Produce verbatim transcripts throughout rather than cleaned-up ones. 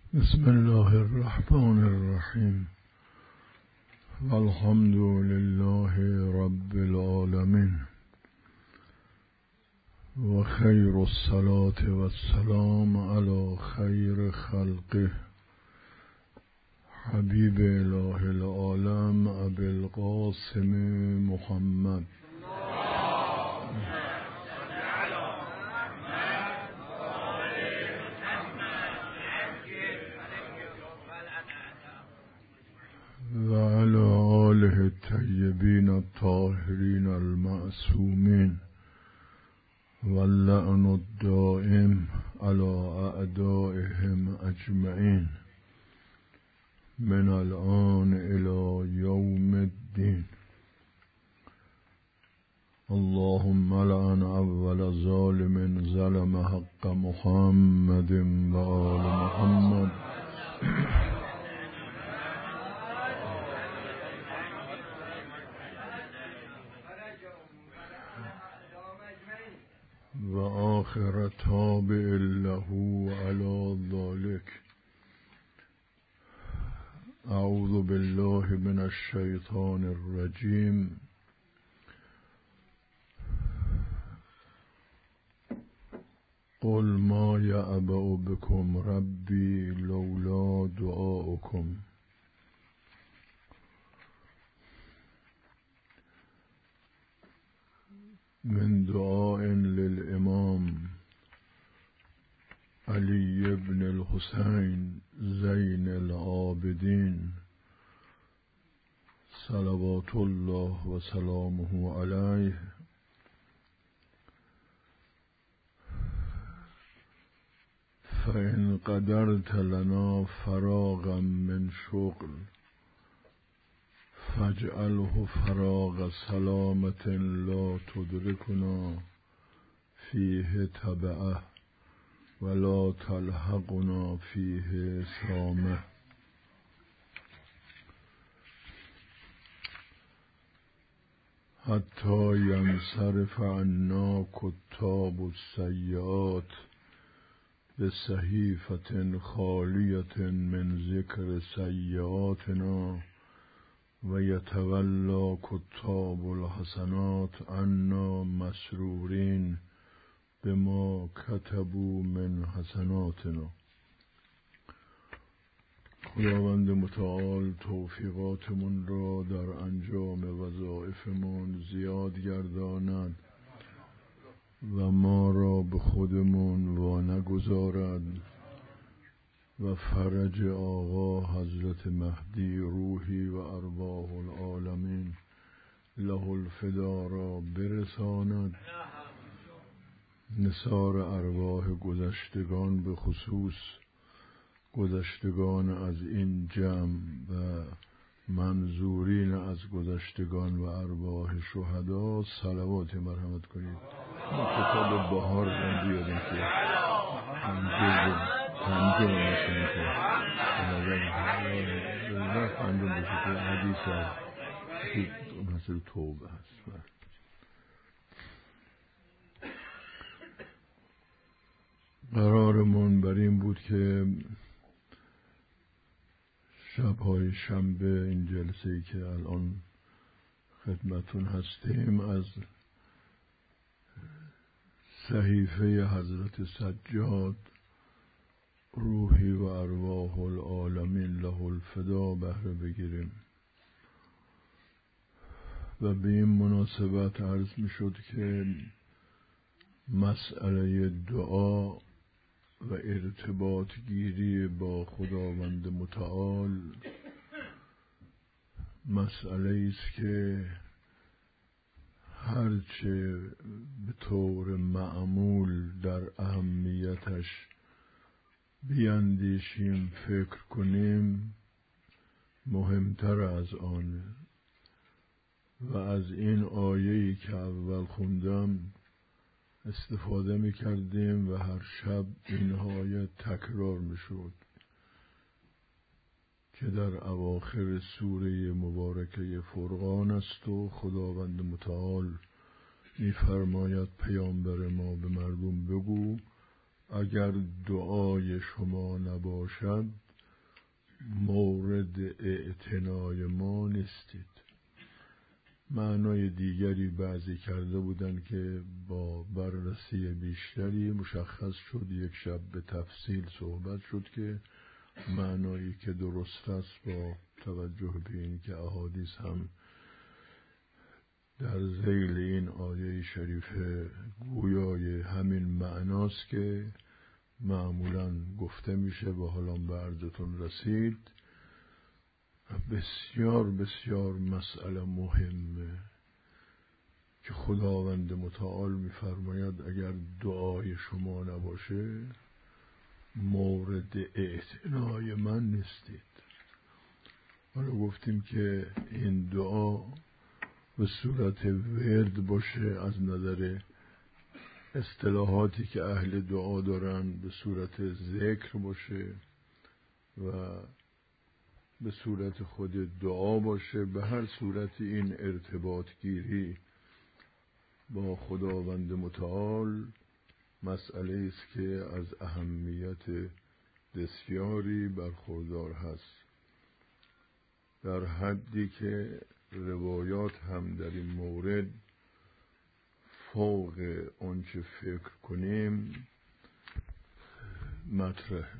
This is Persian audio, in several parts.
بسم الله الرحمن الرحیم والحمد لله رب العالمین و خیر الصلاة و السلام علی خیر خلقه حبیب اله العالم ابی القاسم محمد و علی آله الطیبین الطاهرین المعصومین واللعن الدائم علی اعدائهم اجمعین من الآن الى یوم الدین. اللهم لعن اول ظالم ظلم حق محمد و آل محمد و آخر تابع له علی ذلك. اعوذ بالله من الشیطان الرجیم. قل ما یعبأ بكم ربی لولا دعاؤکم. من دعاء للامام علی بن الحسین زین العابدین صلوات الله و سلامه علیه فإن قدرت لنا فراغا من شغل فاجعله فراغ سلامة لا تدركنا فيه تبعه ولا تلحقنا فيه سامه. حتى ينصرف عنا كتاب السيئات بصحيفة خالية من ذكر سيئاتنا و یتولا کتاب الحسنات عنا مسرورین بما کتبوا من حسناتنا. خداوند متعال توفیقاتمون را در انجام وظایفمون زیاد گرداند و ما را به خودمون وا نگذارد و فرج آقا حضرت مهدی روحی و ارواح العالمین له الفدا را برساند. نثار ارواح گذشتگان به خصوص گذشتگان از این جمع و منظورین از گذشتگان و ارواح شهدا صلوات مرحمت کنید. کتاب بهار رو بیاریم که پنجم میشن که وقت انجام بشه که حدیث هست مثل توبه هست. قرارمون بر این بود که شبهای شنبه این جلسه‌ای که الان خدمتون هستیم از صحیفه حضرت سجاد روحی و ارواح العالمین له الفدا بهره بگیریم و به این مناسبت عرض می شد که مسئله دعا و ارتباط گیری با خداوند متعال مسئله است که هرچه به طور معمول در اهمیتش بیاندیشیم فکر کنیم مهمتر از آن و از این آیه‌ای که اول خوندم استفاده می کردیم و هر شب این آیه تکرار می شد که در اواخر سوره مبارکه فرقان است و خداوند متعال می فرماید پیامبر ما به مردم بگو اگر دعای شما نباشد مورد اعتنای ما نیستید. معنای دیگری بعضی کرده بودن که با بررسی بیشتری مشخص شد، یک شب به تفصیل صحبت شد که معنایی که درست است با توجه به این که احادیث هم در ذیل این آیه شریفه گویای همین معناست که معمولاً گفته میشه و حالا به عرضتون رسید. بسیار بسیار مسئله مهمه که خداوند متعال میفرماید اگر دعای شما نباشه مورد اعتنای من نیستید. حالا گفتیم که این دعا به صورت ورد باشه، از نظر اصطلاحاتی که اهل دعا دارن به صورت ذکر باشه و به صورت خود دعا باشه. به هر صورت این ارتباط گیری با خداوند متعال مسئله است که از اهمیت بسیاری برخوردار هست، در حدی که روایات هم در این مورد فوق آنچه فکر کنیم مطرح،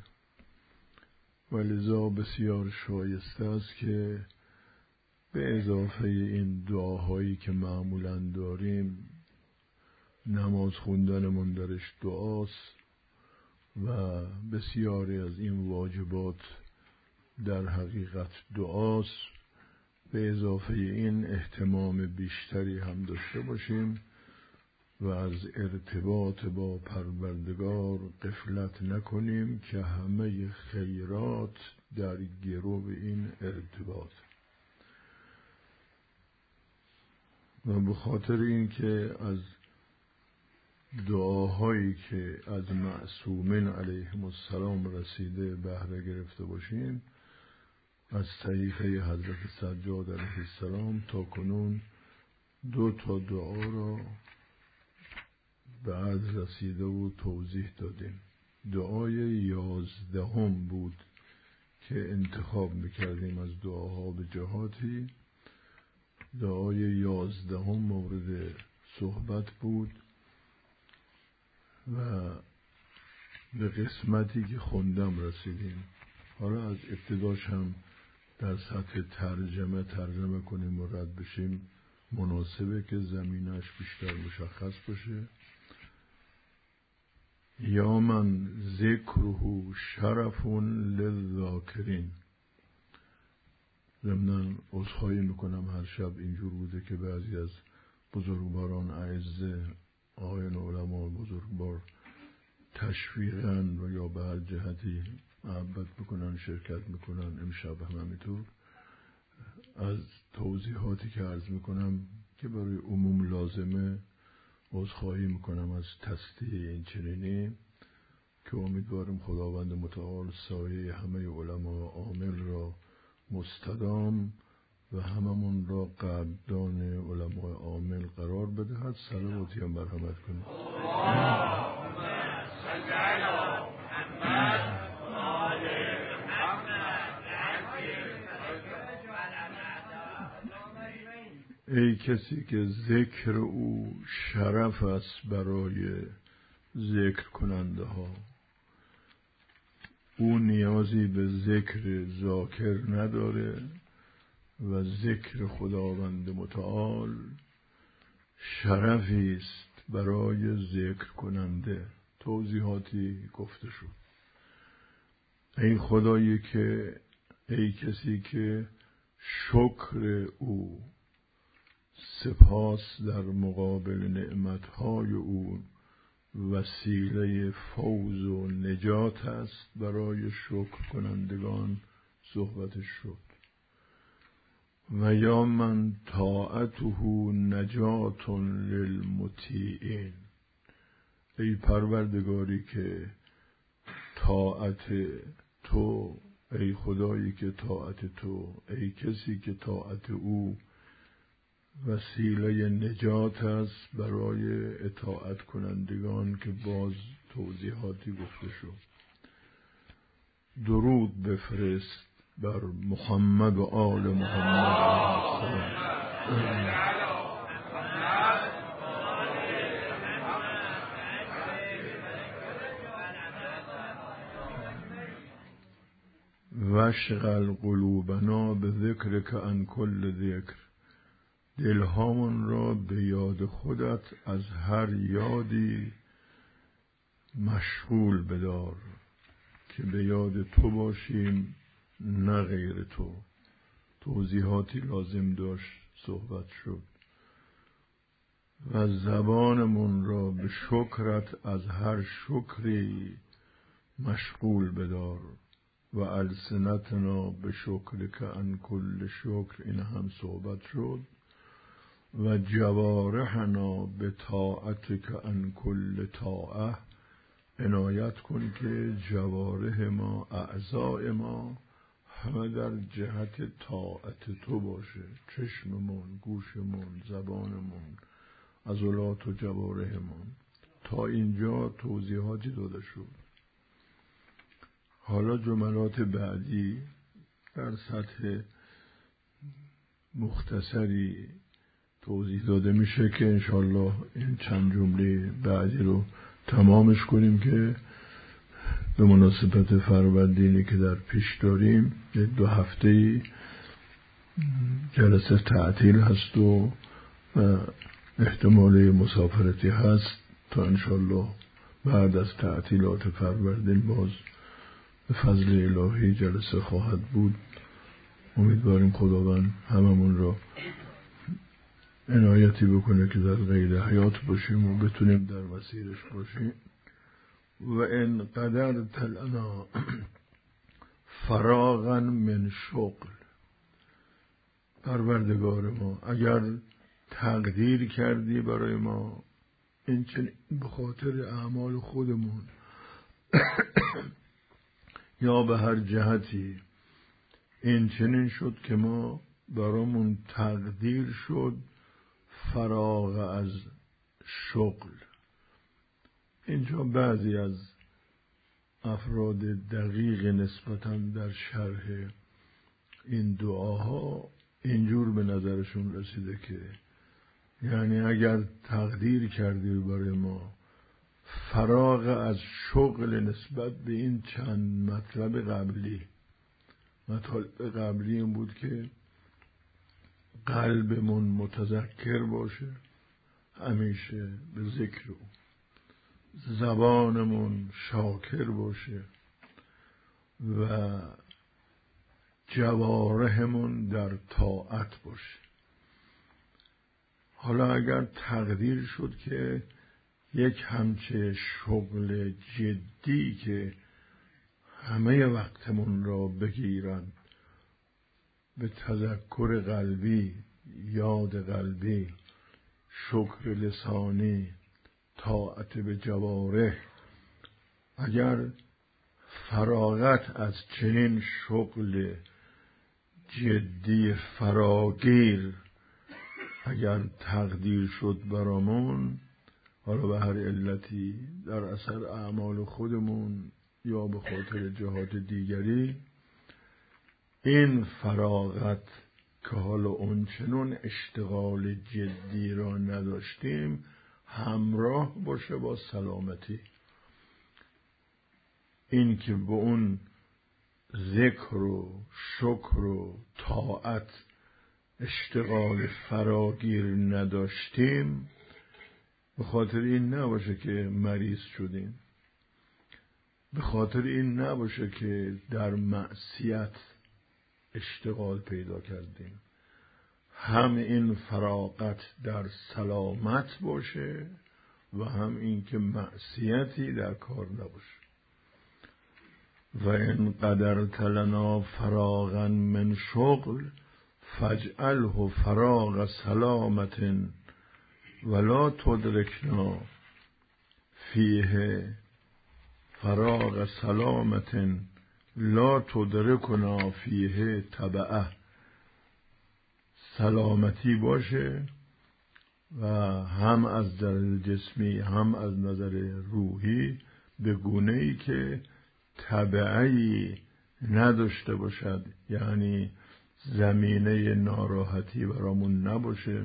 ولذا بسیار شایسته است که به اضافه این دعاهایی که معمولاً داریم، نماز خوندنمون درش دعاست و بسیاری از این واجبات در حقیقت دعاست، به اضافه این اهتمام بیشتری هم داشته باشیم و از ارتباط با پروردگار غفلت نکنیم که همه خیرات در گرو این ارتباط. و به خاطر این که از دعاهایی که از معصومین علیهم السلام رسیده بهره گرفته باشیم، از طریقه حضرت سجاد علیه السلام تا کنون دو تا دعا را بعد رسیده و توضیح دادیم. دعای یازدهم بود که انتخاب میکردیم از دعاها به جهاتی. دعای یازدهم مورد صحبت بود و به قسمتی که خوندم رسیدیم. حالا از ابتداش هم در سطح ترجمه ترجمه کنیم و رد بشیم، مناسبه که زمینش بیشتر مشخص باشه. یا من ذکره شرف للذاکرین. ضمناً عذرخواهی میکنم، هر شب اینجور بوده که بعضی از بزرگواران اعزه آقایان علما بزرگوار تشویقن و یا به هر جهتی محبت میکنن شرکت میکنن. امشب هم همینطور از توضیحاتی که عرض میکنم که برای عموم لازمه عذرخواهی میکنم از تصدیح این چنینی، که امیدوارم خداوند متعال سایه همه علما عامل را مستدام و هممون را قدردان علماء عامل قرار بدهد. صلواتی هم مرحمت کنید. ای کسی که ذکر او شرف است برای ذکر کننده ها، او نیازی به ذکر ذاکر نداره و ذکر خداوند متعال شرفی است برای ذکر کننده. توضیحاتی گفته شد. ای خدایی که ای کسی که شکر او سپاس در مقابل نعمتهای او وسیله فوز و نجات است برای شکر کنندگان صحبت شد. و یا من طاعته نجات للمطیعین. ای پروردگاری که طاعت تو، ای خدایی که طاعت تو، ای کسی که طاعت او وسیله نجات است برای اطاعت کنندگان که باز توضیحاتی گفته شد. درود بفرست بر محمد و آل محمد. واشغل قلوبنا به ذکر که عن کل ذکر، دلهامون را به یاد خودت از هر یادی مشغول بدار، که به یاد تو باشیم نه غیر تو. توضیحاتی لازم داشت صحبت شد. و زبانمون را به شکرت از هر شکری مشغول بدار، و السنتنا به شکر که عن کل شکر، این هم صحبت شد. و جوارحنا به طاعت که عن کل طاعه، عنایت کن که جوارح ما، اعضاء ما همه در جهت طاعت تو باشه، چشممون، گوشمون، زبانمون، عضلات و جوارحمون. تا اینجا توضیحاتی داده شد. حالا جملات بعدی در سطح مختصری توضیح داده میشه که انشالله این چند جمله بعدی رو تمامش کنیم که به مناسبت فروردینی که در پیش داریم. دو هفته جلسه تعطیل هست و احتمال مسافرتی هست تا انشالله بعد از تعطیلات فروردین باز به فضل الهی جلسه خواهد بود. امیدواریم خداوند هممون را عنایتی بکنه که در غیر حیات باشیم و بتونیم در مسیرش باشیم. و ان قدرت لنا فراغا من شغل، پروردگار ما اگر تقدیر کردی برای ما این چنین به خاطر اعمال خودمون یا به هر جهتی این چنین شد که ما برامون تقدیر شد فراغ از شغل. اینجا بعضی از افراد دقیق نسبتاً در شرح این دعاها اینجور به نظرشون رسیده که یعنی اگر تقدیر کردی برای ما فراغ از شغل نسبت به این چند مطلب قبلی. مطلب قبلی این بود که قلبمون متذکر باشه همیشه به ذکر او، زبانمون شاکر باشه و جوارحمون در طاعت باشه. حالا اگر تقدیر شد که یک همچه شغل جدی که همه وقتمون را بگیرن، به تذکر قلبی، یاد قلبی، شکر لسانی، طاعت به جوارح، اگر فراغت از چنین شغل جدی فراگیر اگر تقدیر شد برامون، حالا به هر علتی در اثر اعمال خودمون یا به خاطر جهات دیگری، این فراغت که حالا اون چنون اشتغال جدی را نداشتیم همراه باشه با سلامتی، این که به اون ذکر و شکر و طاعت اشتغال فراگیر نداشتیم، به خاطر این نباشه که مریض شدیم، به خاطر این نباشه که در معصیت اشتغال پیدا کردیم. هم این فراغت در سلامت باشه و هم این که معصیتی در کار نباشه. و ان قدرت لنا فراغا من شغل فاجعله فراغ سلامت ولا تدرکنا فیه فراغ سلامت لا تدرکنا فیه تبعه. سلامتی باشه و هم از نظر جسمی هم از نظر روحی به گونه‌ای که تبعی نداشته باشد، یعنی زمینه ناراحتی برامون نباشه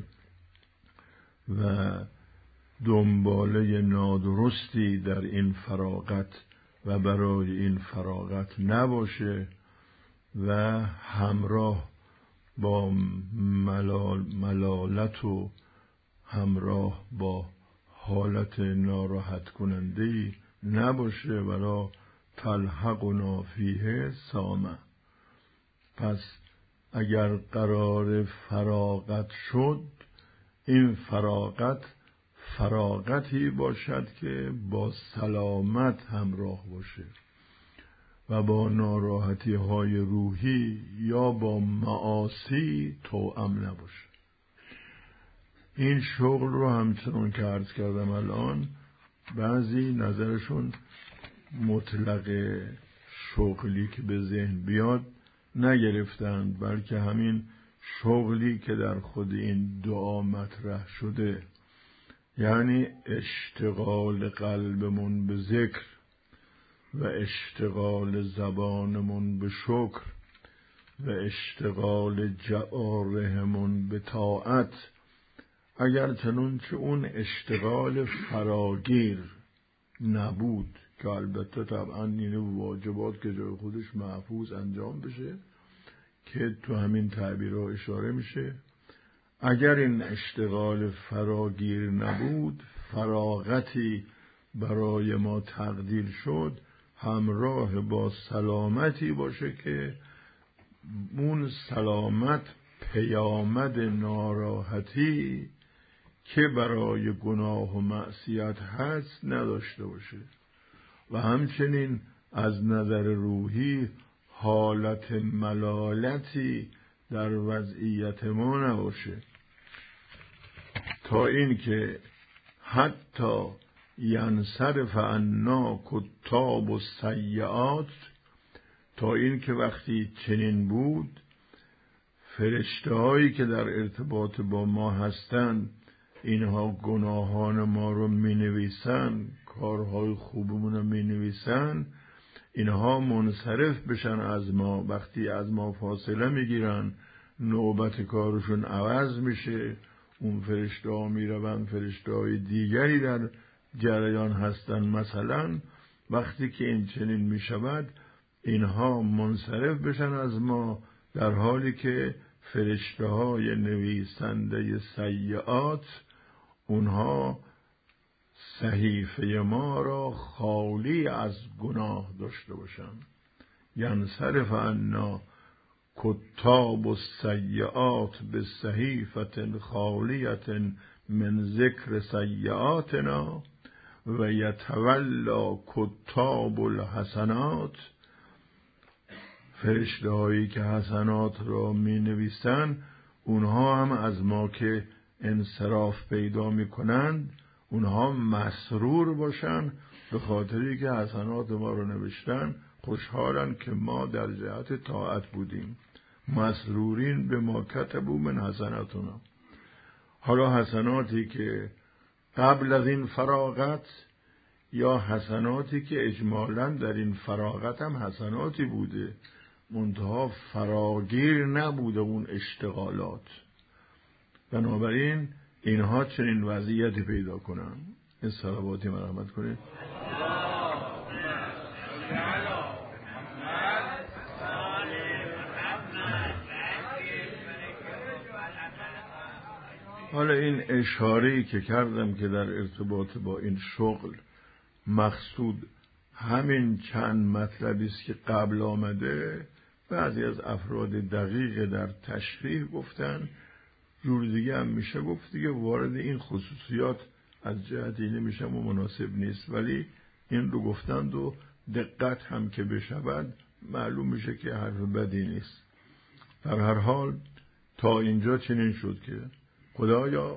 و دنباله نادرستی در این فراغت و برای این فراغت نباشه و همراه با ملال ملالت و همراه با حالت ناراحت کننده‌ای نباشه. ولا تلحقنا فیه سامه. پس اگر قرار فراغت شد، این فراغت فراغتی باشد که با سلامت همراه باشه و با ناراحتی های روحی یا با معاصی توأم نباشه. این شغل رو همچنان که عرض کردم الان بعضی نظرشون مطلق شغلی که به ذهن بیاد نگرفتند، بلکه همین شغلی که در خود این دعا مطرح شده، یعنی اشتغال قلبمون به ذکر و اشتغال زبانمون به شکر و اشتغال جوارحمون به طاعت. اگر چنانچه اون اشتغال فراگیر نبود، که البته طبعا این واجبات که جای خودش محفوظ انجام بشه که تو همین تعبیرها اشاره میشه، اگر این اشتغال فراگیر نبود، فراغتی برای ما تقدیر شد همراه با سلامتی باشه که اون سلامت پیامد ناراحتی که برای گناه و معصیت هست نداشته باشه و همچنین از نظر روحی حالت ملالتی در وضعیت ما نباشه، تا این که حتی ینصرف عنا کتاب السیئات، تا این که وقتی چنین بود فرشته هایی که در ارتباط با ما هستند اینها گناهان ما رو می نویسن، کارهای خوبمون رو می نویسن، اینها منصرف بشن از ما. وقتی از ما فاصله می گیرن نوبت کارشون عوض میشه، اون فرشته ها می روند فرشته های دیگری در جریان هستن. مثلا وقتی که این چنین می شود اینها منصرف بشن از ما، در حالی که فرشته های نویسنده سیئات اونها صحیفه ما را خالی از گناه داشته باشند. ینصرف عنا کتاب السیئات بصحیفة خالیة من ذکر سیئاتنا و یتولی کتاب الحسنات. فرشته هایی که حسنات را می نویسن اونها هم از ما که انصراف پیدا می کنند اونها مسرور باشن به خاطری که حسنات ما رو نوشتن، خوشحالن که ما در جهت طاعت بودیم. مسرورین به ما کتبوا من حسناتنا. حالا حسناتی که قبل از این فراغت یا حسناتی که اجمالاً در این فراغت هم حسناتی بوده، منتها فراگیر نبوده اون اشتغالات، بنابراین اینها چنین وضعیتی پیدا کنن. این صلواتی مرحمت کنید. حالا این اشاره‌ای که کردم که در ارتباط با این شغل مقصود همین چند مطلبی است که قبل آمده، بعضی از افراد دقیق در تشریح گفتن، جور دیگه هم میشه گفت دیگه وارد این خصوصیات از جهتی نمیشم و مناسب نیست، ولی این رو گفتند و دقت هم که بشود معلوم میشه که حرف بدی نیست. در هر حال تا اینجا چنین شد که خدایا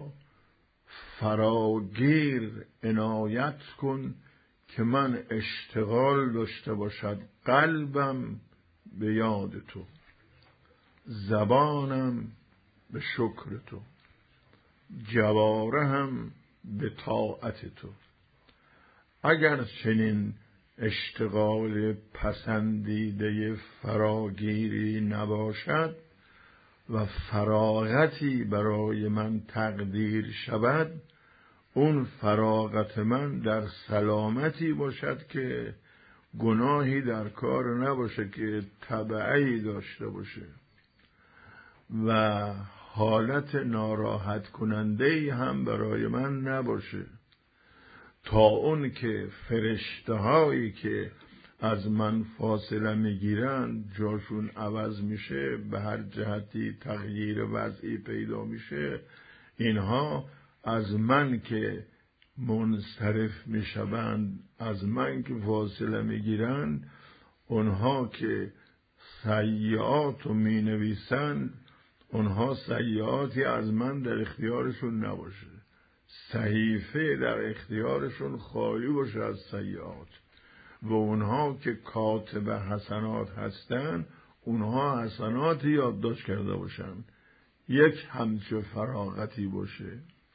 فراگیر عنایت کن که من اشتغال داشته باشد قلبم به یاد تو، زبانم به شکر تو، جوارحم به طاعت تو. اگر چنین اشتغال پسندیده فراگیری نباشد و فراغتی برای من تقدیر شود، اون فراغت من در سلامتی باشد که گناهی در کار نباشه که تبعی داشته باشه و حالت ناراحت کننده هم برای من نباشه، تا اون که فرشته هایی که از من فاصله میگیرن جاشون عوض میشه، به هر جهتی تغییر وضعی پیدا میشه، اینها از من که منصرف میشوند، از من که فاصله میگیرن، اونها که سیئات رو مینویسن، اونها سیئاتی از من در اختیارشون نباشه، صحیفه در اختیارشون خالی باشه از سیئات، و اونها که کاتب حسنات هستن، اونها حسناتی یادداشت کرده باشن، یک همچه فراغتی باشه.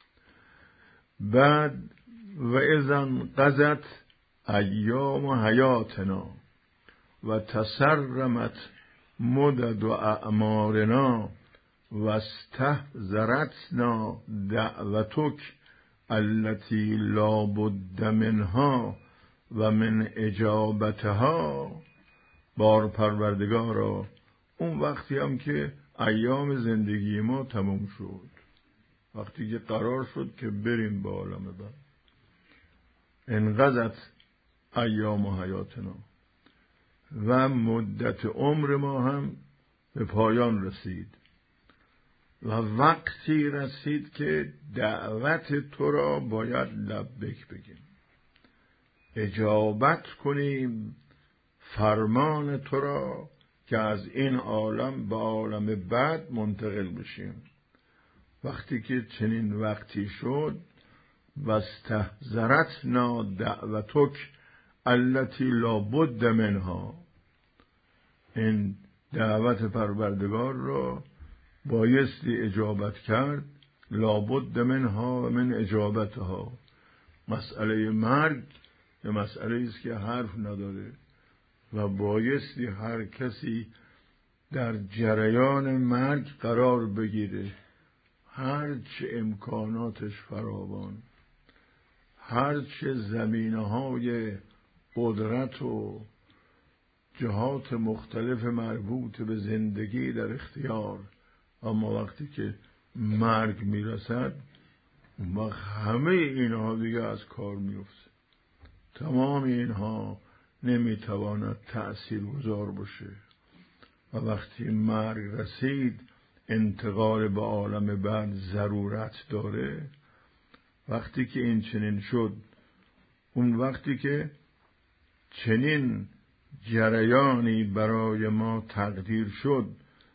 بعد و اذن قضت ایام حیاتنا و تسرمت مدد و اعمارنا و استحضرتنا دعوتک التي لا بد منها و من اجابتها. بار پروردگارا، اون وقتی هم که ایام زندگی ما تموم شد، وقتی که قرار شد که بریم به عالم بعد، انقضت ایام حیاتنا، و مدت عمر ما هم به پایان رسید و وقتی رسید که دعوت تو را باید لبیک بگیم، اجابت کنیم فرمان تو را که از این عالم به عالم بعد منتقل بشیم. وقتی که چنین وقتی شد، واستحضرتنا دعوتک التي لا بد منها، این دعوت پروردگار را بایستی اجابت کرد، لا بد منها و من اجابتها. مسئله مرگ یه مسئله است که حرف نداره و بایستی هر کسی در جریان مرگ قرار بگیره، هرچه امکاناتش فراوان، هرچه زمینه‌های قدرت و جهات مختلف مربوط به زندگی در اختیار، اما وقتی که مرگ میرسد، اون وقت همه اینها دیگه از کار میفته، تمام اینها نمیتواند تأثیرگذار باشه و وقتی مرگ رسید انتقال به عالم بعد ضرورت داره. وقتی که این چنین شد، اون وقتی که چنین جریانی برای ما تقدیر شد،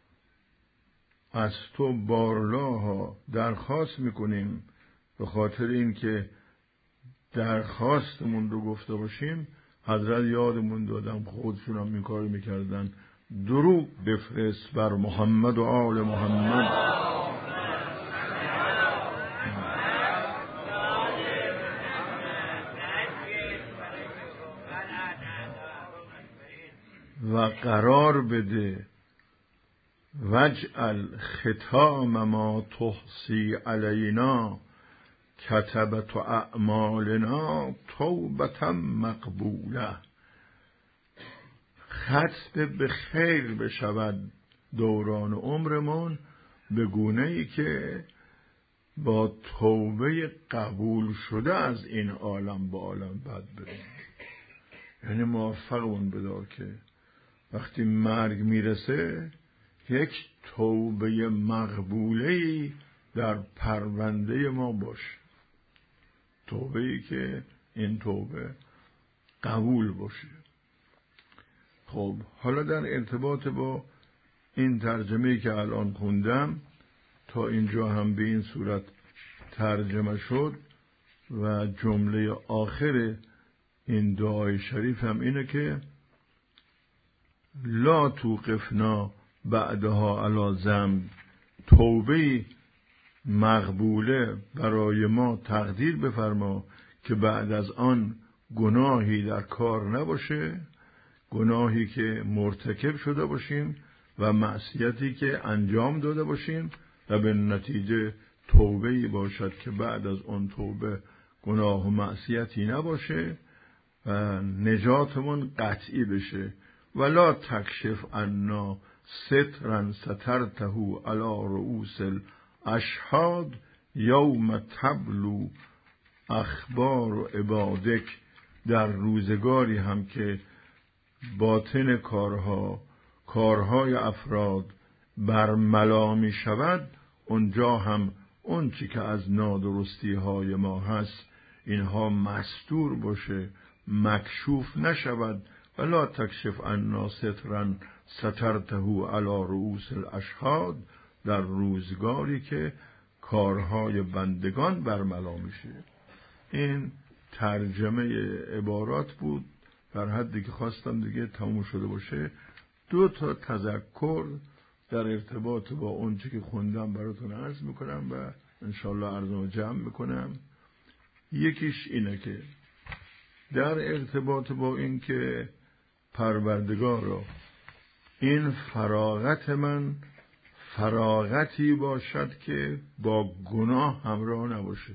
از تو بارلاها درخواست میکنیم، به خاطر این که درخواستمون رو گفته باشیم. حضرت یادمون دادم خودشون هم این کار میکردن، درود بفرست بر محمد و آل محمد. و قرار بده وجعل ختام ما تحصی علینا کتبت اعمالنا توبة مقبوله. ختم به خیر بشود دوران عمرمون، به گونه‌ای که با توبه قبول شده از این عالم به عالم بعد بریم. یعنی موفقمون بدار که وقتی مرگ میرسه یک توبه مقبوله‌ای در پرونده ما باشه، توبه‌ای که این توبه قبول باشه. خب حالا در ارتباط با این ترجمه‌ای که الان خوندم، تا اینجا هم به این صورت ترجمه شد و جمله آخر این دعای شریف هم اینه که لا توقفنا بعدها علی ذنب، توبه مقبوله برای ما تقدیر بفرما که بعد از آن گناهی در کار نباشه، گناهی که مرتکب شده باشیم و معصیتی که انجام داده باشیم و به نتیجه توبه‌ای باشد که بعد از اون توبه گناه و معصیتی نباشه و نجاتمون قطعی بشه. ولا تکشف عنا سترا سترته علی رؤوس الاشهاد یوم تبلو اخبار و عبادک، در روزگاری هم که باطن کارها، کارهای افراد برملا می شود، اونجا هم اون چی که از نادرستی های ما هست اینها مستور باشه، مکشوف نشود. ولا تکشف عنا سترا سترته علی رؤوس الاشهاد، در روزگاری که کارهای بندگان برملا میشه. این ترجمه عبارات بود در حدی که خواستم دیگه تموم شده باشه. دو تا تذکر در ارتباط با اون چی که خوندم براتون عرض میکنم و انشالله عرضمو جمع میکنم. یکیش اینه که در ارتباط با این که پروردگارا این فراغت من فراغتی باشد که با گناه همراه نباشه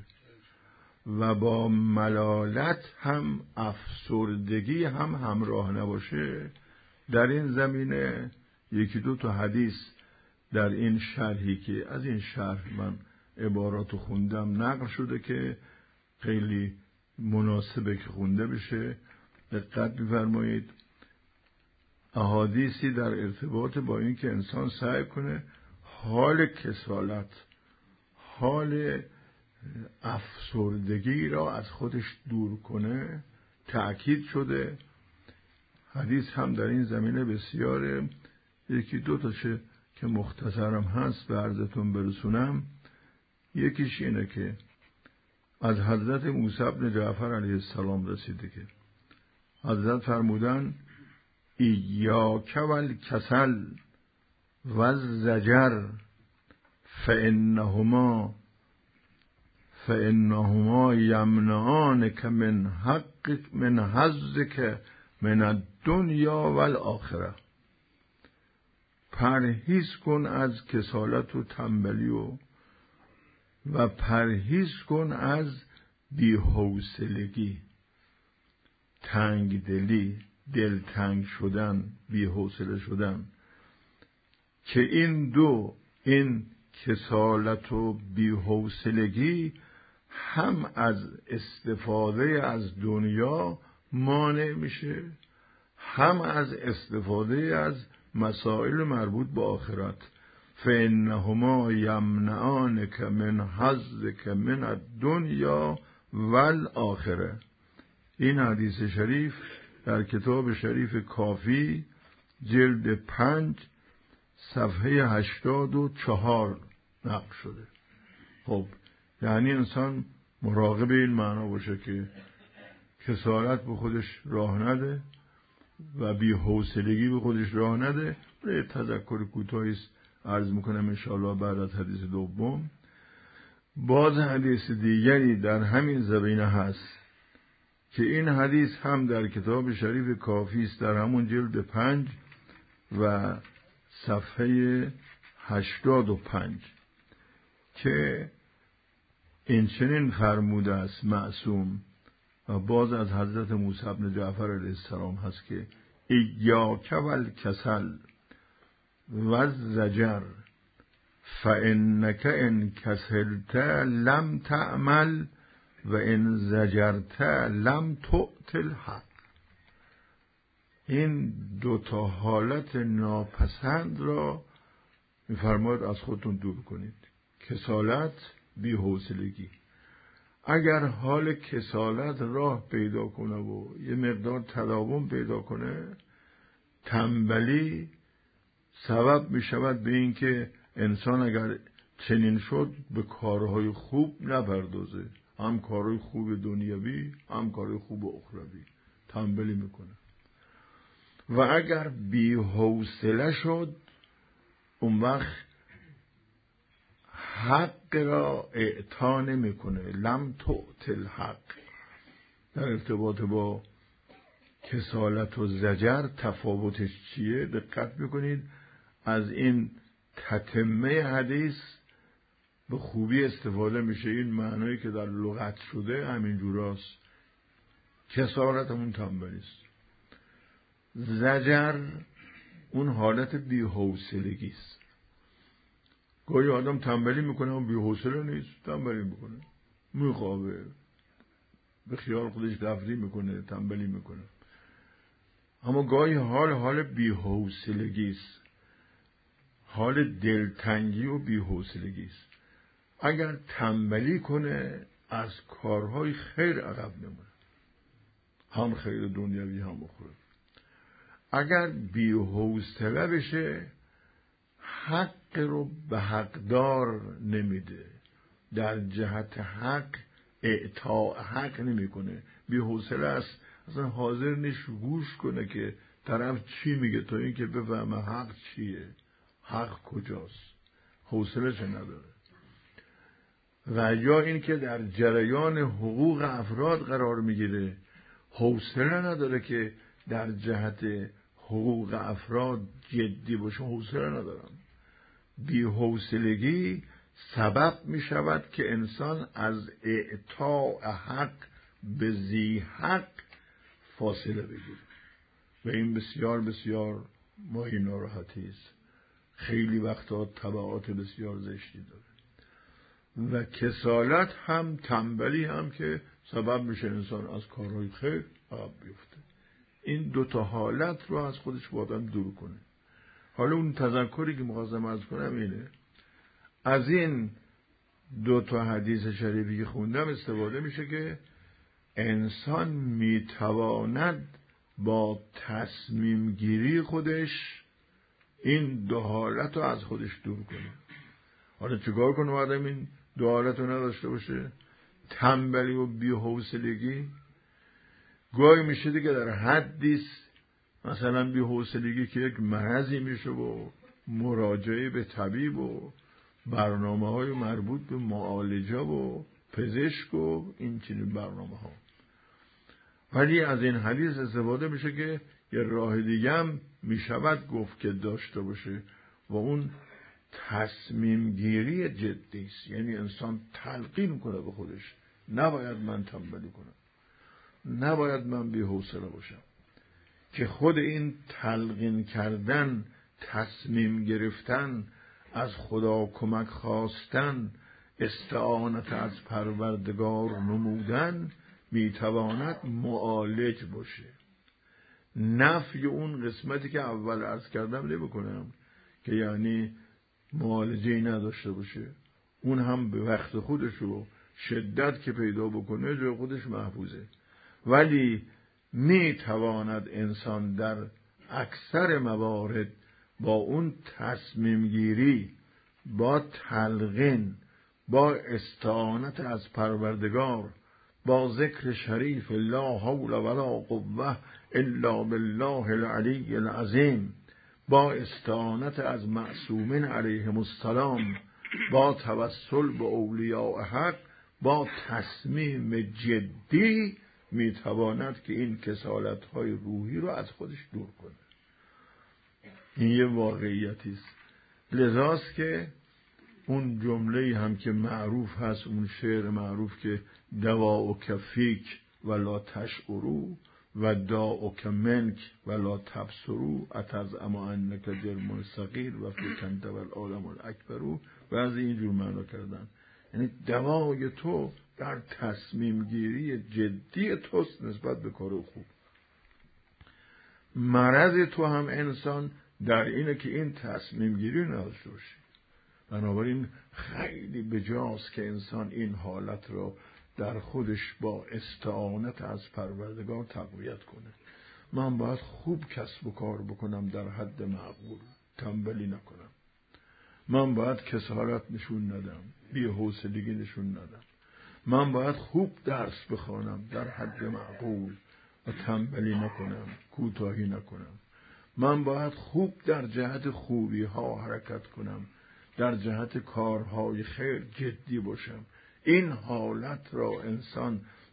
و با ملالت هم افسردگی هم همراه نباشه. در این زمینه یکی دو تا حدیث در این شرحی که از این شرح من عباراتو خوندم نقل شده که خیلی مناسبه که خونده بشه. دقت بفرمایید. احادیثی در ارتباط با این که انسان سعی کنه حال کسالت، حال افسردگی را از خودش دور کنه تأکید شده. حدیث هم در این زمینه بسیاره. یکی دو تاشه که مختصرم هست به عرضتون برسونم. یکیش اینه که از حضرت موسی بن جعفر علیه السلام رسیده که حضرت فرمودن ایاک والکسل والزجر فانهما فانهما یمنعانک من حق من حظک من الدنیا والآخره. پرهیز کن از کسالت و تنبلی و و پرهیز کن از بی‌حوصلگی، تنگ دلی، دلتنگ شدن، بی‌حوصله شدن، که این دو، این کسالت و بی‌حوصلگی هم از استفاده از دنیا مانع میشه، هم از استفاده از مسائل مربوط به آخرت. فانهما یمنعانک من حظک من الدنیا والآخره. این حدیث شریف در کتاب شریف کافی جلد پنج صفحه هشتاد و چهار نقل شده. خب یعنی انسان مراقب این معنا باشه که کسالت به خودش راه نده و بی حوصلگی به خودش راه نده. یه تذکر کوتاهی عرض میکنم انشاءالله بعد از حدیث دوم. باز حدیث دیگری در همین زمینه هست که این حدیث هم در کتاب شریف کافی است در همون جلد پنج و صفحه هشتاد و پنج که این چنین فرموده است معصوم و باز از حضرت موسی بن جعفر علیه السلام هست که ایاک والکسل والزجر فانک ان کسلت لم تعمل و ان زجرت لم تؤت الحق. این دو تا حالت ناپسند را می‌فرماید از خودتون دور کنید. کسالت، بی‌حوصلگی. اگر حال کسالت راه پیدا کنه و یه مقدار تداوم پیدا کنه، تنبلی سبب می شود به این که انسان اگر چنین شد به کارهای خوب نپردازه، هم کارهای خوب دنیوی هم کارهای خوب اخروی، تنبلی میکنه. و اگر بی حوصله شد اون وقت حق را اعطا نمیکنه. لم تؤت الحق. در ارتباط با کسالت و زجر تفاوتش چیه؟ دقت میکنید از این تتمه حدیث به خوبی استفاده میشه. این معنایی که در لغت شده همین جوراست. کسالت همون تنبلی است. زجر اون حالت بی‌حوصلگی است. گاهی آدم تنبلی میکنه اما بی‌حوصله نیست، تنبلی میکنه، میخوابه، به خیال خودش تفریح میکنه، تنبلی میکنه. اما گاهی حال حال بی‌حوصلگی است، حال دلتنگی و بی‌حوصلگی است. اگر تنبلی کنه از کارهای خیر عقب میمونه، هم خیر دنیوی هم اخروی. اگر بی‌حوصله بشه حق رو به حقدار نمیده، در جهت حق اعطاء حق نمیکنه، بی‌حوصله است، اصلا حاضر نیست گوش کنه که طرف چی میگه تا اینکه بفهمه حق چیه، حق کجاست، حوصله‌اش نداره. و یا اینکه در جریان حقوق افراد قرار میگیره، حوصله نداره که در جهت حقوق افراد جدی باشه، حوصله ندارم. بی‌حوصلگی سبب می شود که انسان از اعطاء حق به ذی حق فاصله بگیره و این بسیار بسیار ماهی ناراحتی است. خیلی وقتا تبعات بسیار زشتی داره. و کسالت هم تنبلی هم که سبب میشه انسان از کارهای خیر عقب بیفته. این دوتا حالت رو از خودش با آدم دور کنه. حالا اون تذکری که مخواستم عرض کنم اینه، از این دوتا حدیث شریفی که خوندم استفاده میشه که انسان میتواند با تصمیم گیری خودش این دو حالت رو از خودش دور کنه. حالا چیکار کنه آدم این دو حالت رو نداشته باشه؟ تنبلی و بی‌حوصلگی گاهی میشه دیگه در حدیث، مثلا بی‌حوصلگی که یک مرضی میشه و مراجعه به طبیب و برنامه های مربوط به معالجه و پزشک و این چنین برنامه ها. ولی از این حدیث استفاده میشه که یه راه دیگه هم میشود گفت که داشته باشه و اون تصمیم گیری جدی است. یعنی انسان تلقین کنه به خودش نباید من تنبلی کنم، نباید من بی‌حوصله باشم، که خود این تلقین کردن، تصمیم گرفتن، از خدا کمک خواستن، استعانت از پروردگار نمودن میتواند معالج باشه. نفی اون قسمتی که اول عرض کردم نمی‌کنم که یعنی معالجه‌ای نداشته باشه، اون هم به وقت خودش و شدت که پیدا بکنه جای خودش محفوظه. ولی میتواند انسان در اکثر موارد با اون تصمیم گیری، با تلقین، با استعانت از پروردگار، با ذکر شریف لا حول ولا قوة الا بالله العلی العظیم، با استعانت از معصومین علیهم السلام، با توسل به اولیاء حق، با تصمیم جدی میتواند که این کسالت‌های روحی رو از خودش دور کنه. این یه واقعیتی است. لذاست که اون جمله هم که معروف هست، اون شعر معروف که دواء کفیک ولا تشعرو و داء منک ولا تبصرو اتزعم انک جرم صغیر و فکنت والعالم الاکبر، بعضی اینجور معنا کردن. یعنی دوای تو در تصمیم گیری جدی توست نسبت به کار خوب. مرض تو هم انسان در اینه که این تصمیم گیری نداشته باشه. بنابراین خیلی بجاست که انسان این حالت رو در خودش با استعانت از پروردگار تقویت کنه. من باید خوب کسب و کار بکنم در حد معقول، تنبلی نکنم. من باید کسالت نشون ندم، بی‌حوصلگی نشون ندم. من باید خوب درس بخوانم در حد معقول و تنبلی نکنم، کوتاهی نکنم. من باید خوب در جهت خوبی ها حرکت کنم، در جهت کارهای خیر جدی باشم. این حالت را انسان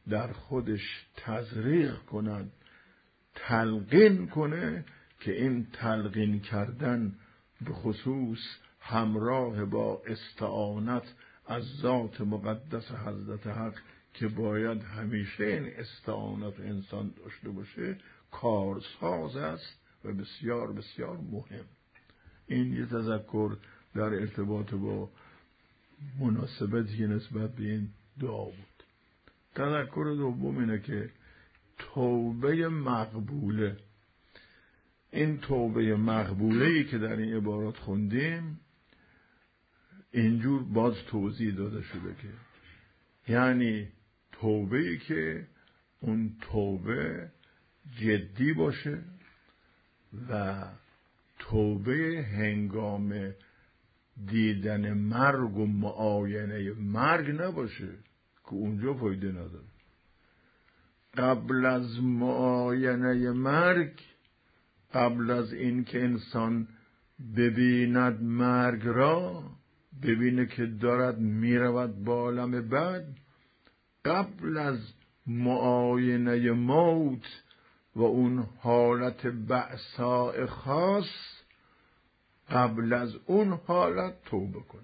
در خودش تزریق کند، تلقین کنه که این تلقین کردن به خصوص همراه با استعانت از ذات مقدس حضرت حق که باید همیشه این استعانت انسان داشته باشه کارساز است و بسیار بسیار مهم. این یه تذکر در ارتباط با مناسبتی که نسبت به این دعا بود. تذکر دوم اینه که توبه مقبوله، این توبه مقبوله‌ای که در این عبارات خوندیم اینجور باز توضیح داده شده که یعنی توبه‌ای که اون توبه جدی باشه و توبه هنگام دیدن مرگ و معاینه مرگ نباشه که اونجا فایده نداره. قبل از معاینه مرگ، قبل از این که انسان ببیند مرگ را، ببینه که دارد میرود با عالم بعد، قبل از معاینه موت و اون حالت بأساء خاص، قبل از اون حالت توبه کنه.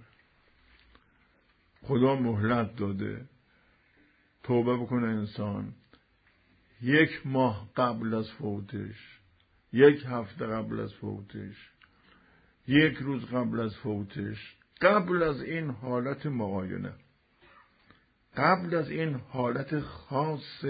خدا مهلت داده توبه بکنه انسان یک ماه قبل از فوتش، یک هفته قبل از فوتش، یک روز قبل از فوتش، قبل از این حالت معاینه، قبل از این حالت خاص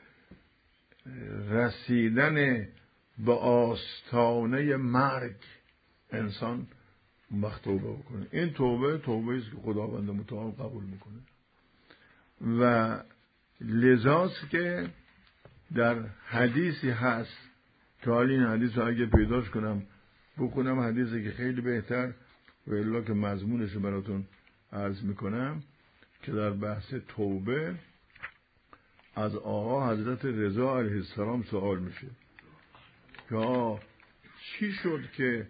رسیدن به آستانه مرگ انسان وقت توبه بکنه. این توبه توبه است که خداوند متعال قبول میکنه و لذاست که در حدیثی هست که حالا این حدیث رو اگه پیداش کنم بکنم، حدیثی که خیلی بهتر و الا که مضمونش رو براتون عرض میکنم که در بحث توبه از آقا حضرت رضا علیه السلام سوال میشه که چی شد که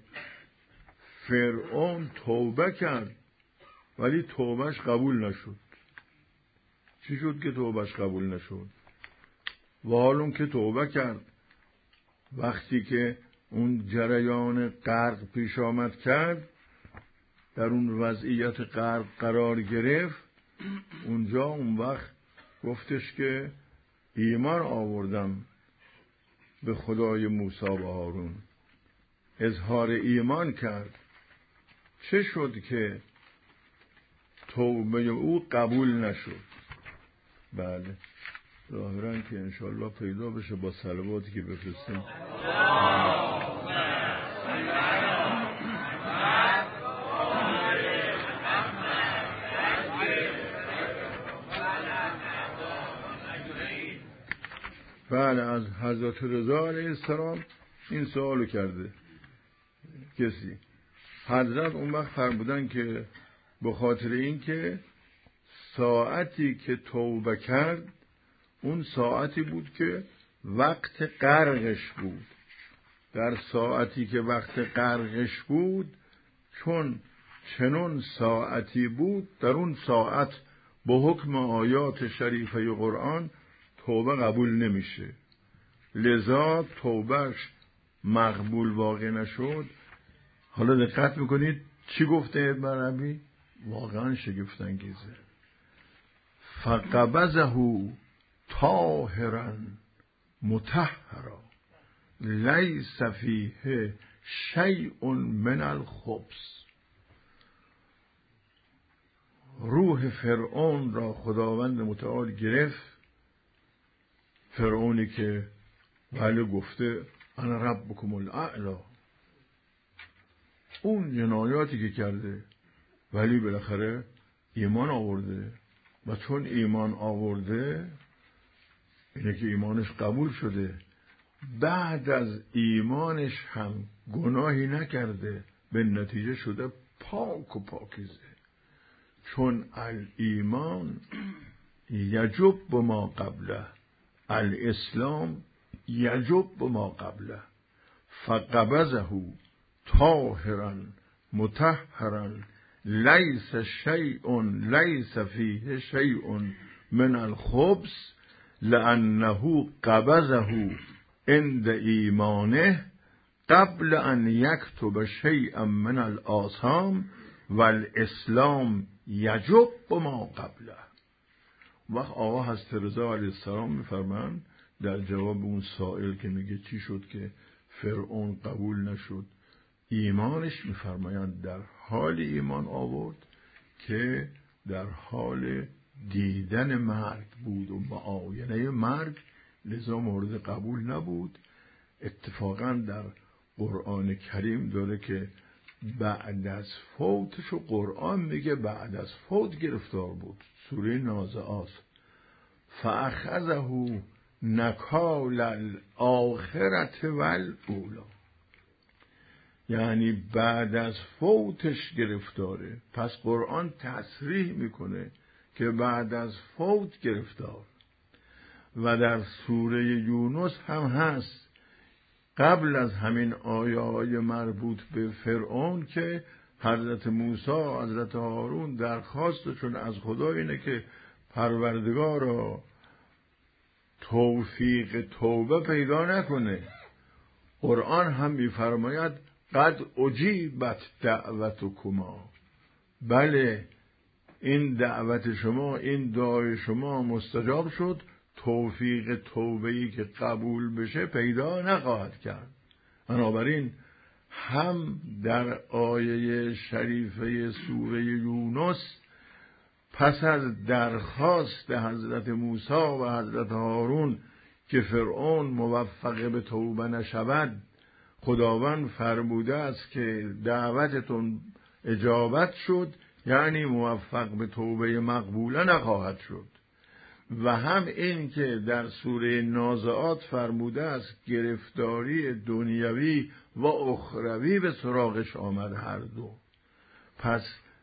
فرعون توبه کرد ولی توبهش قبول نشد؟ چی شد که توبهش قبول نشد؟ و حالا که توبه کرد وقتی که اون جریان غرق پیش آمد کرد، در اون وضعیت غرق قرار گرفت، اونجا اون وقت گفتش که ایمان آوردم به خدای موسی و هارون، اظهار ایمان کرد. چه شد که توبه او قبول نشد؟ بله ظاهرا که انشالله پیدا بشه با صلواتی که بفرستیم. بله از حضرت رضا علیه السلام این سوالو کرده کسی. حضرت اون وقت فرمودن که به خاطر این که ساعتی که توبه کرد اون ساعتی بود که وقت غرقش بود. در ساعتی که وقت غرقش بود، چون چنون ساعتی بود، در اون ساعت به حکم آیات شریفه قرآن توبه قبول نمیشه، لذا توبهش مقبول واقع نشد. حالا دقت میکنید چی گفته ابن عربی؟ واقعا شگفت انگیزه. فقبضه طاهرا مطهرا لیس فیه شیء من الخبث. روح فرعون را خداوند متعال گرفت، فرعونی که بله گفته انا ربکم الاعلی، اون جنایاتی که کرده ولی بالاخره ایمان آورده و چون ایمان آورده اینه که ایمانش قبول شده، بعد از ایمانش هم گناهی نکرده، به نتیجه شده پاک و پاکیزه. چون الایمان یجب بما قبله، الاسلام یجب بما قبله. فقبضه طاهرا مطهرا لیس شیء لیس فیه شیء من الخبث لأنه قبضه عند ایمانه قبل ان یکتب شیئا من الآثام والاسلام یجب ما قبله. وقت آقا حضرت رضا علیه السلام میفرمایند در جواب اون سائل که میگه چی شد که فرعون قبول نشد ایمانش، میفرمایند در حال ایمان آورد که در حال دیدن مرگ بود و معاینه مرگ، لذا مورد قبول نبود. اتفاقا در قرآن کریم داره که بعد از فوتش، و قرآن میگه بعد از فوت گرفتار بود. سوره نازعات فاخذه نکال الاخرة والاولی، یعنی بعد از فوتش گرفتاره. پس قرآن تصریح میکنه که بعد از فوت گرفتار. و در سوره یونس هم هست قبل از همین آیه‌های مربوط به فرعون که حضرت موسی و حضرت هارون درخواستشون از خدا اینه که پروردگارا توفیق توبه پیدا نکنه. قرآن هم میفرماید قد اجیبت دعوتکما، بله این دعوت شما، این دعای شما مستجاب شد، توفیق توبه‌ای که قبول بشه پیدا نخواهد کرد. بنابراین هم در آیه شریفه سوره یونس پس از درخواست حضرت موسی و حضرت هارون که فرعون موفق به توبه نشود، خداوند فرموده است که دعوتتون اجابت شد، یعنی موفق به توبه مقبوله نخواهد شد. و هم این که در سوره نازعات فرموده است گرفتاری دنیوی و اخروی به سراغش آمد هر دو. پس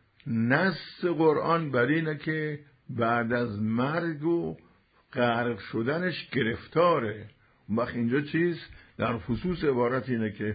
نص قرآن بر اینه که بعد از مرگ و غرق شدنش گرفتاره. وقت اینجا چیست؟ در خصوص عبارت اینه که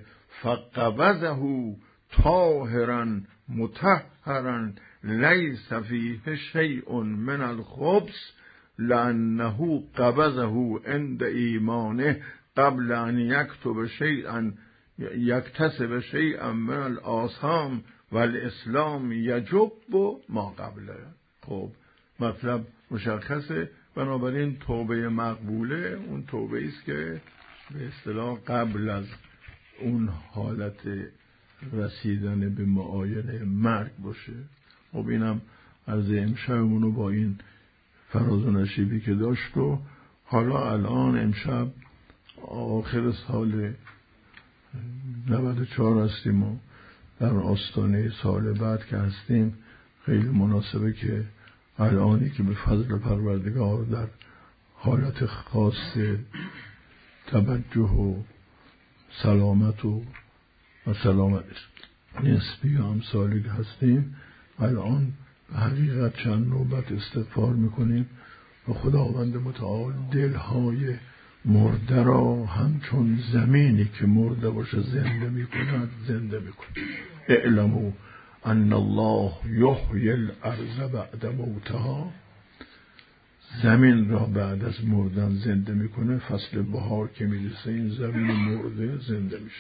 فقبضه طاهرا مطهرا لیس فیه شیء من الخبث لأنه قبضه عند ایمانه قبل ان یکتب شیئا یکتسب شیئا من الآثام والاسلام یجب ما قبله. خب مطلب مشخصه. بنابراین توبه مقبوله اون توبه است که به اصطلاح قبل از اون حالت رسیدن به معاینه مرگ باشه. خب اینم از امشبمونو با این فراز و نشیبی که داشت. و حالا الان امشب آخر سال نود و چهار هستیم و در آستانه سال بعد که هستیم، خیلی مناسبه که الانی که به فضل پروردگار در حالت خاص توجه و سلامت و و سلامت نسبی و امثالی هستیم، الان حقیقت چند نوبت استغفار میکنیم و خداوند متعال دلهای مرده را همچون زمینی که مرده باشه زنده میکند زنده میکند. اعلموا ان الله یحیی الارض بعد موتها، زمین را بعد از مردن زنده میکنه. فصل بهار که میرسه این زمین مرده زنده میشه،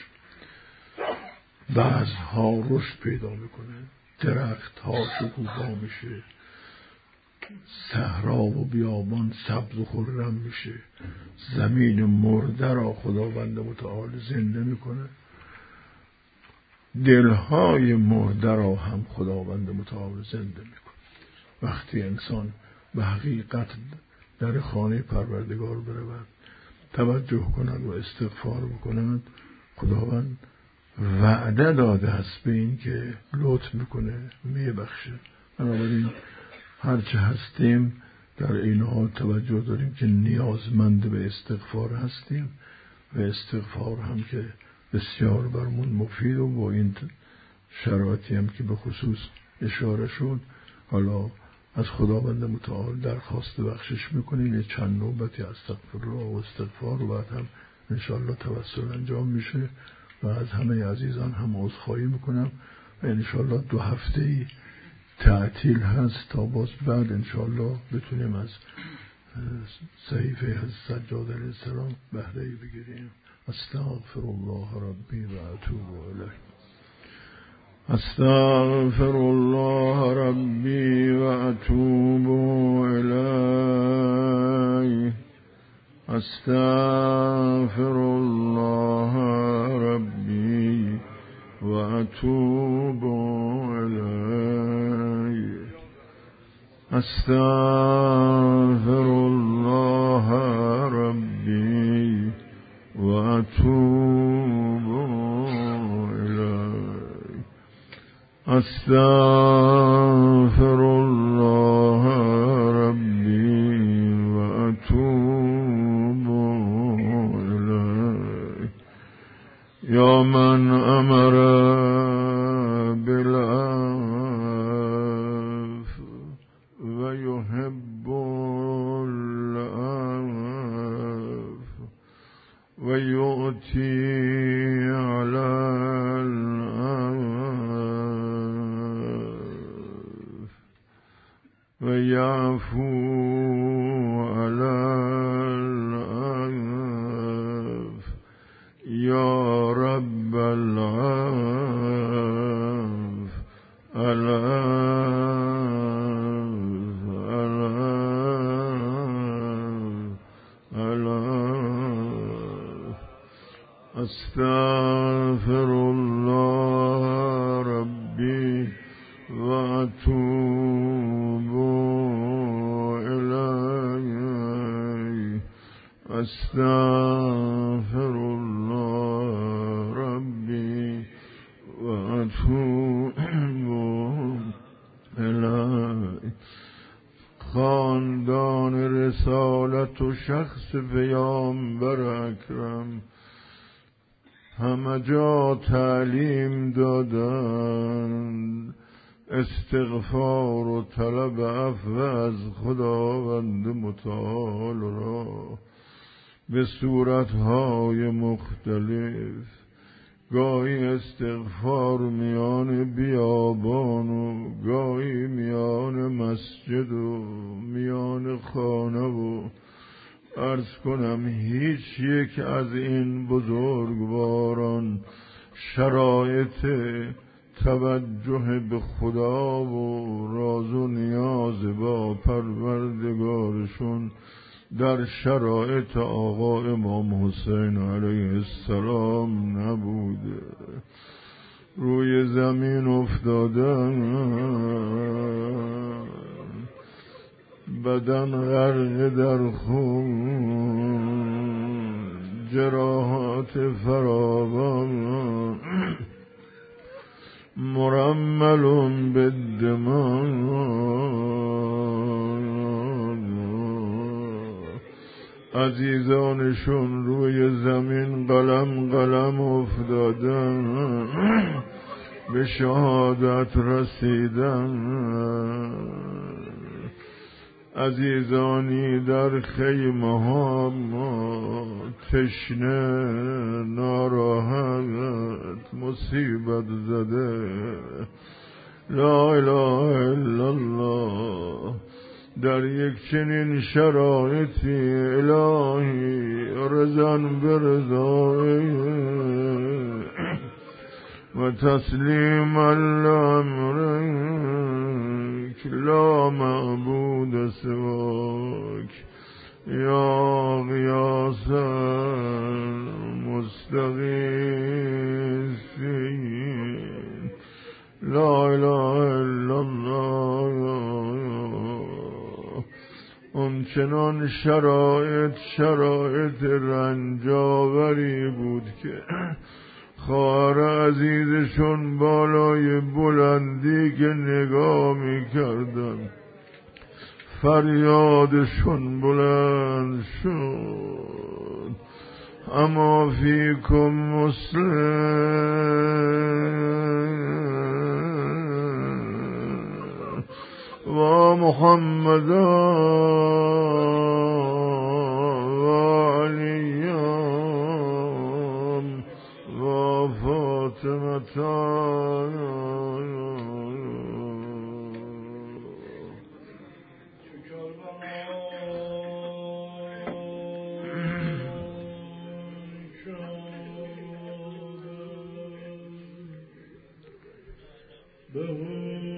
بعضها رشد پیدا میکنه، درخت ها شکوفا میشه، صحرا و بیابان سبز و خرم میشه. زمین مرده را خداوند متعال زنده میکنه، دلهای مرده را هم خداوند متعال زنده میکنه. وقتی انسان به حقیقت در خانه پروردگار برود، توجه کند و استغفار بکند، خداوند وعده داده است به این که لطف میکنه، میبخشه. بنابراین هرچه هستیم در این حال توجه داریم که نیازمند به استغفار هستیم و استغفار هم که بسیار برمون مفید و با این شرایطی هم که به خصوص اشاره شد، حالا از خداوند متعال درخواست بخشش میکنیم. یه چند نوبتی استغفرالله و استغفار و بعد هم انشاءالله توسل انجام میشه و از همه عزیزان هم عذرخواهی میکنم و انشاءالله دو هفته ای تعطیل هست تا باز بعد انشاءالله بتونیم از صحیفه از سجاد علیه السلام بهره‌ای بگیریم. استغفر الله ربی و اتوب الیه. استغفر الله ربی و اتوب الیه. استغفر الله ربی و اتوب الیه. استغفر الله ربی و اتوب الیه. استغفر الله ربی و اتوب الیه. یا من امر بالعفو و یحب العفو و یؤتی علی العفو و یعفو علی العفو یا رب العفو العفو العفو العفو. استغفر الله ربی و اتوب الیه. استغفر الله ربی و اتوب الیه. خاندان رسالت و شخص پیامبر اکرم همه جا تعلیم دادند استغفار و طلب عفو از خداوند متعال را به صورتهای مختلف. گاهی استغفار میان بیابان و گاهی میان مسجد و میان خانه و عرض کنم هیچ یک از این بزرگواران شرایط توجه به خدا و راز و نیاز با پروردگارشون در شرایط آقا امام حسین علیه السلام نبوده. روی زمین افتادن، بدن غرق در خون، جراحات فراوان، مرمل بالدماء. عزیزانشون روی زمین قلم قلم افتادن، به شهادت رسیدن. عزیزانی در خیمه ها تشنه، ناراحت، مصیبت زده، لا اله الا الله. در یک چنین شرایطی الهی رضا برضای و تسلیم لامرک لا معبود سواک یا غیاث مستغیثین لا اله الا الله. اون چنان شرایط شرایط رنجاوری بود که خواهر عزیزشون بالای بلندی که نگاه میکردن فریادشون بلند شد. اما فیکم مسلم و محمد و علی و فاطمه. به